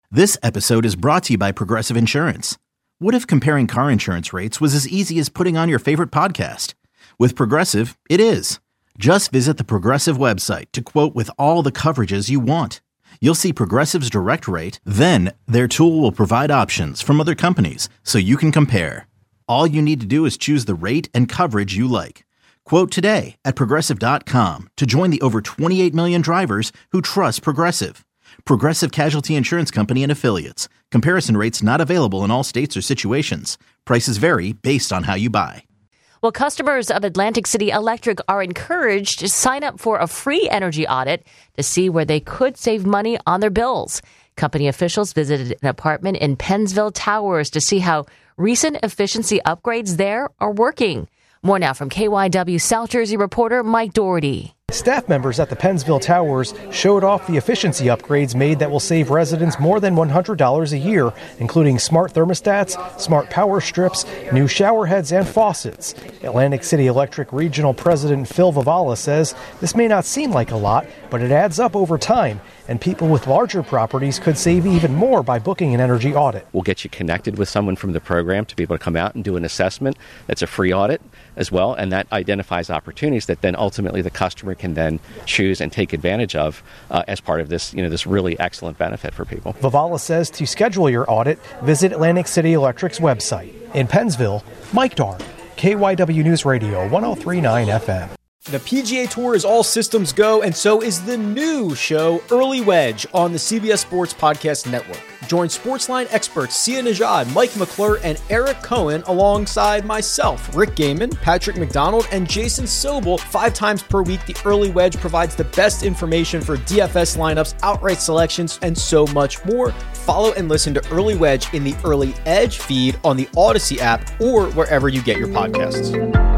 This episode is brought to you by Progressive Insurance. What if comparing car insurance rates was as easy as putting on your favorite podcast? With Progressive, it is. Just visit the Progressive website to quote with all the coverages you want. You'll see Progressive's direct rate, then their tool will provide options from other companies so you can compare. All you need to do is choose the rate and coverage you like. Quote today at Progressive.com to join the over 28 million drivers who trust Progressive. Progressive Casualty Insurance Company and Affiliates. Comparison rates not available in all states or situations. Prices vary based on how you buy. Well, customers of Atlantic City Electric are encouraged to sign up for a free energy audit to see where they could save money on their bills. Company officials visited an apartment in Pennsville Towers to see how recent efficiency upgrades there are working. More now from KYW South Jersey reporter Mike Doherty. Staff members at the Pennsville Towers showed off the efficiency upgrades made that will save residents more than $100 a year, including smart thermostats, smart power strips, new shower heads, and faucets. Atlantic City Electric Regional President Phil Vivala says this may not seem like a lot, but it adds up over time, and people with larger properties could save even more by booking an energy audit. We'll get you connected with someone from the program to be able to come out and do an assessment. That's a free audit as well, and that identifies opportunities that then ultimately the customer can then choose and take advantage of as part of this, this really excellent benefit for people. Vivala says to schedule your audit, visit Atlantic City Electric's website. In Pennsville, Mike Doherty, KYW News Radio 103.9 FM. The PGA Tour is all systems go, and so is the new show, Early Wedge, on the CBS Sports Podcast Network. Join Sportsline experts Sia Nejad, Mike McClure, and Eric Cohen alongside myself, Rick Gaiman, Patrick McDonald, and Jason Sobel 5 times per week. The Early Wedge provides the best information for DFS lineups, outright selections, and so much more. Follow and listen to Early Wedge in the Early Edge feed on the Odyssey app or wherever you get your podcasts.